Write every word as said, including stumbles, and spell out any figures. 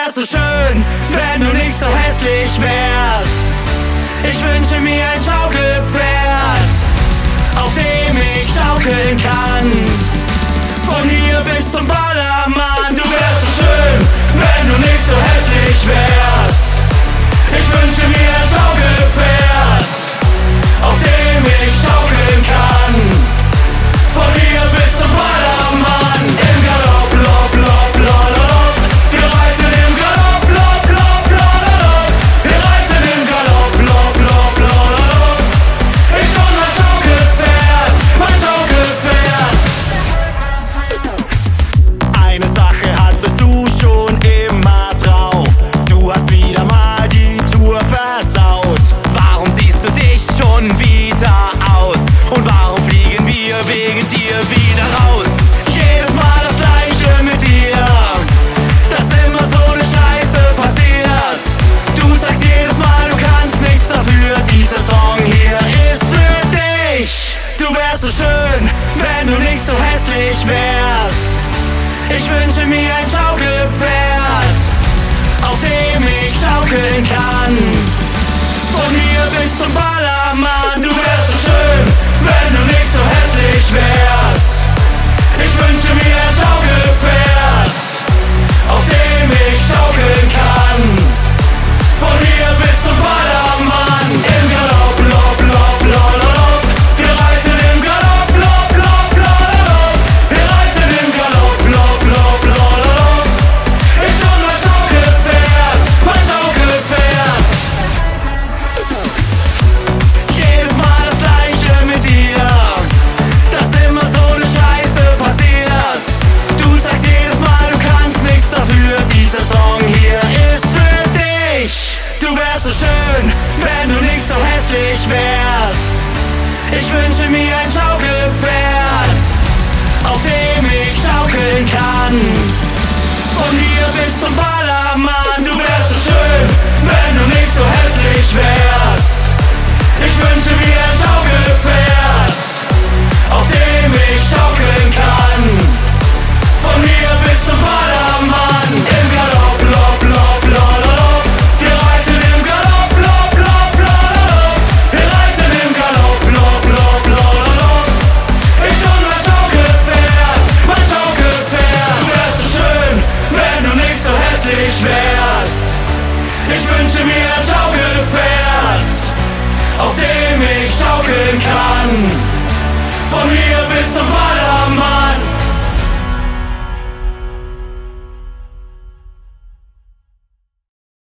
wärst so schön, wenn du nicht so hässlich wärst. Ich wünsche mir ein Schaukelpferd, auf dem ich schaukeln kann. Von hier bis zum Ballermann. Du wärst so schön, wenn du nicht so hässlich wärst. Ich wünsche mir ein Schaukelpferd, auf dem ich schaukeln kann. Von hier bis zum Ballermann. Im Galopp, lopp, lopp, lololop. Wir reiten im Galopp, lopp, lopp, lololop. Wir reiten im Galopp, lopp, lopp, lololop. Ich und mein Schaukelpferd, mein Schaukelpferd. Eine Sache hattest du schon immer drauf. Du hast wieder mal die Tour versaut. Warum siehst du dich schon wieder aus? Und warum fliegen wir wegen dir wieder raus? Jedes Mal das Gleiche mit dir, dass immer so eine Scheiße passiert. Du sagst jedes Mal, du kannst nichts dafür. Dieser Song hier ist für dich. Du wärst so schön, wenn du nicht so hässlich wärst. Ich wünsche mir ein Schaukelpferd, auf dem ich schaukeln kann. Von hier bis zum Ballermann. Du wärst so schön, wenn du nicht so hässlich wärst. Ich wünsche mir ein Schaukelpferd, auf dem ich schaukeln kann. Von hier bis zum Ballermann. Im Galopp, lopp, lopp, lololop. Wir reiten im Galopp, lopp, lopp, lololop. Wir reiten im Galopp, lopp, lopp, lololop. Ich und mein Schaukelpferd, mein Schaukelpferd. Jedes Mal das Gleiche mit dir, dass immer so eine Scheiße passiert. Du sagst jedes Mal, du kannst nichts dafür. Dieser Song hier ist für dich. Du wärst so schön, wenn du nicht so hässlich wärst. Ich wünsche mir ein Schaukelpferd, auf dem ich schaukeln kann. Von hier bis zum Ballermann. Du wärst so schön, wenn du nicht so hässlich wärst. Ich wünsche mir ein Schaukelpferd, auf dem ich schaukeln kann. Von hier bis zum Ballermann. Im Galopp, lopp, lopp, lololop. Wir reiten im Galopp, lopp, lopp, lololop. Wir reiten im Galopp, lopp, lopp, lololop. Ich und mein Schaukelpferd, mein Schaukelpferd. Du wärst so schön, wenn du nicht so hässlich wärst. Ich wünsche mir ein Schaukelpferd, auf dem ich schaukeln kann. Von hier bis zum Ballermann.